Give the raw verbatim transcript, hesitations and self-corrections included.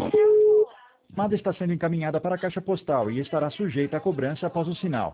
A chamada está sendo encaminhada para a caixa postal e estará sujeita a cobrança após o sinal.